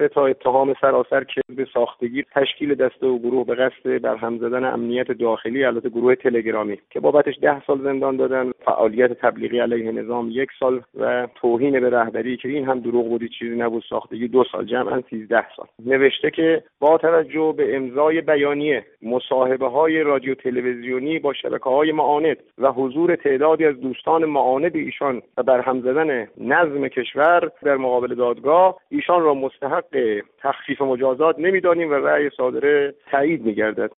3 اتهام سراسر کذب، ساختگی، تشکیل دسته و گروه به قصد برهم زدن امنیت داخلی، البته گروه تلگرامی که بابتش 10 سال زندان دادن، فعالیت تبلیغی علیه نظام 1 سال و توهین به رهبری که این هم دروغ بودی چیزی نبود، ساختگی 2 سال، جمعاً 13 سال. نوشته که با توجه به امضای بیانیه، مصاحبه‌های رادیو تلویزیونی با شبکه‌های معاند و حضور تعدادی از دوستان معاند ایشان و برهم زدن نظم کشور در مقابل دادگاه، ایشان را مستحق تخفیف مجازات نمی‌دانیم و رأی صادره تایید می‌گردد.